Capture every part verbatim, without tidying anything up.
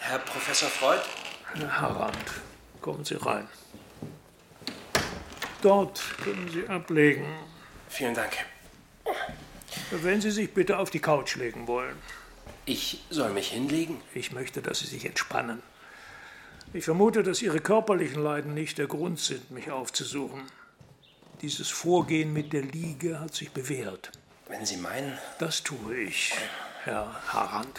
Herr Professor Freud? Herr Harand, kommen Sie rein. Dort können Sie ablegen. Vielen Dank. Wenn Sie sich bitte auf die Couch legen wollen. Ich soll mich hinlegen? Ich möchte, dass Sie sich entspannen. Ich vermute, dass Ihre körperlichen Leiden nicht der Grund sind, mich aufzusuchen. Dieses Vorgehen mit der Liege hat sich bewährt. Wenn Sie meinen... Das tue ich, Herr Harand.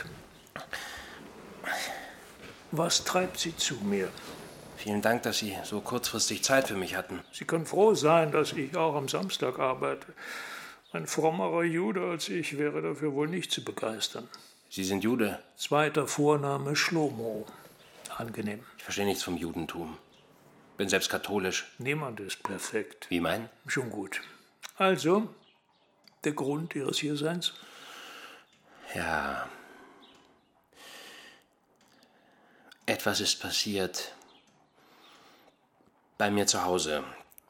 Was treibt Sie zu mir? Vielen Dank, dass Sie so kurzfristig Zeit für mich hatten. Sie können froh sein, dass ich auch am Samstag arbeite. Ein frommerer Jude als ich wäre dafür wohl nicht zu begeistern. Sie sind Jude? Zweiter Vorname Schlomo. Angenehm. Ich verstehe nichts vom Judentum. Bin selbst katholisch. Niemand ist perfekt. Wie mein? Schon gut. Also, der Grund Ihres Hierseins? Ja. Etwas ist passiert. Bei mir zu Hause.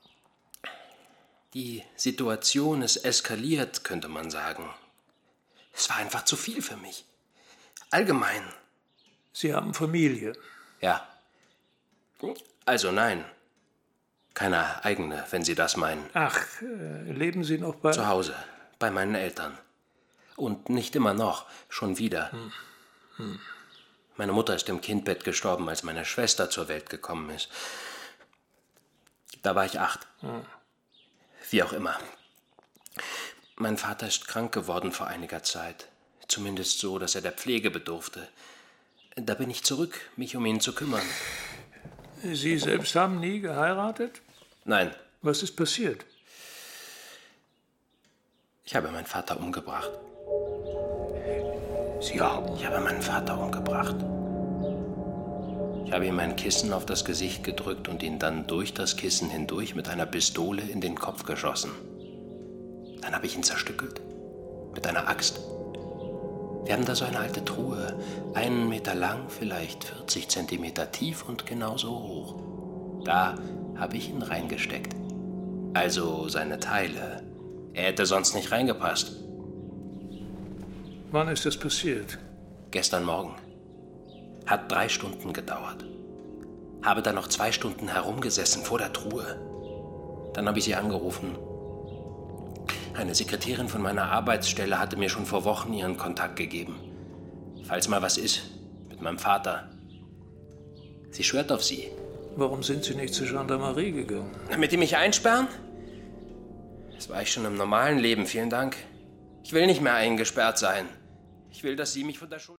Die Situation ist eskaliert, könnte man sagen. Es war einfach zu viel für mich. Allgemein. Sie haben Familie? Ja. Also nein. Keine eigene, wenn Sie das meinen. Ach, äh, leben Sie noch bei... Zu Hause, bei meinen Eltern. Und nicht immer noch, schon wieder. Hm. Hm. Meine Mutter ist im Kindbett gestorben, als meine Schwester zur Welt gekommen ist. Da war ich acht. Hm. Wie auch immer. Mein Vater ist krank geworden vor einiger Zeit. Zumindest so, dass er der Pflege bedurfte. Da bin ich zurück, mich um ihn zu kümmern. Sie selbst haben nie geheiratet? Nein. Was ist passiert? Ich habe meinen Vater umgebracht. Sie haben? Ich habe meinen Vater umgebracht. Ich habe ihm ein Kissen auf das Gesicht gedrückt und ihn dann durch das Kissen hindurch mit einer Pistole in den Kopf geschossen. Dann habe ich ihn zerstückelt. Mit einer Axt. Wir haben da so eine alte Truhe. Einen Meter lang, vielleicht vierzig Zentimeter tief und genauso hoch. Da habe ich ihn reingesteckt. Also seine Teile. Er hätte sonst nicht reingepasst. Wann ist das passiert? Gestern Morgen. Hat drei Stunden gedauert. Habe dann noch zwei Stunden herumgesessen vor der Truhe. Dann habe ich sie angerufen. Eine Sekretärin von meiner Arbeitsstelle hatte mir schon vor Wochen ihren Kontakt gegeben. Falls mal was ist, mit meinem Vater. Sie schwört auf sie. Warum sind Sie nicht zur Gendarmerie gegangen? Damit die mich einsperren? Das war ich schon im normalen Leben, vielen Dank. Ich will nicht mehr eingesperrt sein. Ich will, dass Sie mich von der Schuld...